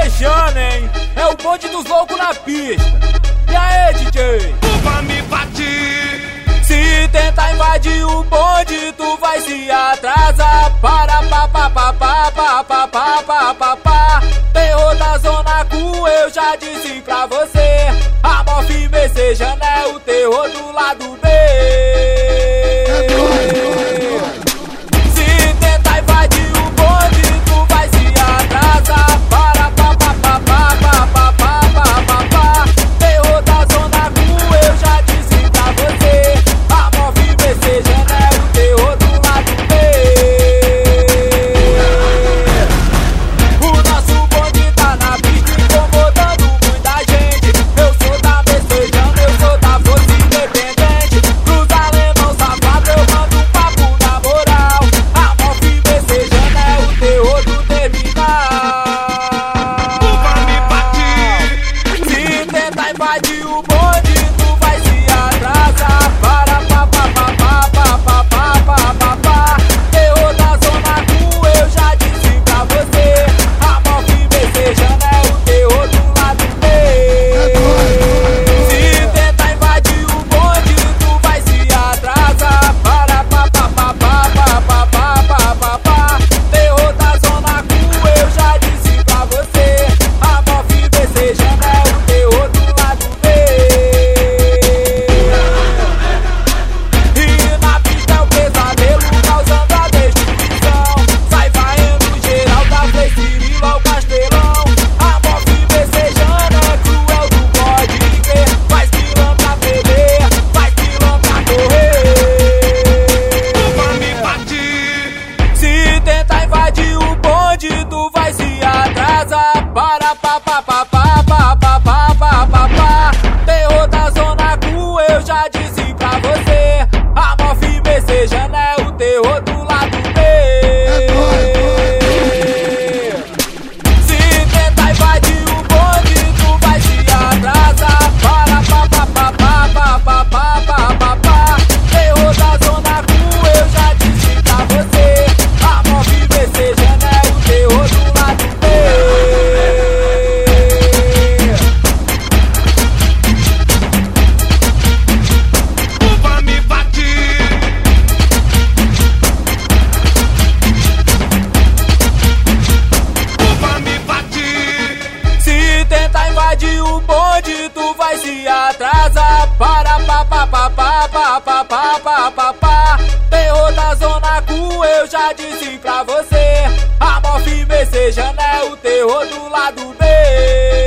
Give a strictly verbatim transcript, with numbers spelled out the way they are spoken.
Messejana, hein? É o bonde dos loucos na pista. E aí, D J? Tu vai me bater. Se tentar invadir o bonde, tu vai se atrasar. Para pa pa pa pa pa pa pa pa pa pa. Terror da Zona Q, eu já disse pra você. A Mof Messejana é o terror do lado B. Se tentar invadir o bonde, tu vai se atrasar. Para pa pa pa pa pa pa pa pa pa pa. Terror da Zona Q, eu já disse pra você. A Mof Messejana é o terror do lado B. O nosso bonde tá na pista incomodando muita gente. Eu sou da Messejana, eu sou da Força Independente. Cruz alemão safado, eu mando um papo na moral. A Mof Messejana é o terror do terminal. Tu vai me bater. Se tentar invadir o bonde, tu vai se atrasar. Para pa pa pa pa pa pa pa pa pa pa. Terror da Zona Q, eu já disse pra você. A Mof Messejana é o terror do lado B. Se tentar invadir o bonde, tu vai se atrasar. Para pa pa pa pa pa pa pa pa pa pa. Terror da Zona Q, eu já disse pra você. A Mof Messejana é o terror do lado B. E na pista é o pesadelo causando a destruição. Sai varrendo geral da Play Cirilo ao Castelão. A Mof Messejana é cruel, tu pode crer. Faz pilantra beber, faz pilantra correr. Tu vai me bater. Se tentar invadir o bonde, tu vai se atrasar. Para pa pa pa pa pa pa pa pa pa pa. Terror da Zona Q, eu já disse pra você. A Mof Messejana é o terror do lado B. Se tentar invadir o bonde, tu vai se atrasar. Para pa pa pa pa pa pa pa pa pa pa. Terror da Zona Q, eu já disse pra você. A Mof Messejana é o terror do lado B. Tu vai me bater. Tu vai me bater. Se tentar invadir o bonde, tu vai se atrasar. Para pa pa pa pa pa pa pa pa pa pa. Terror da Zona Q, eu já disse pra você. A Mof Messejana é o terror do lado B.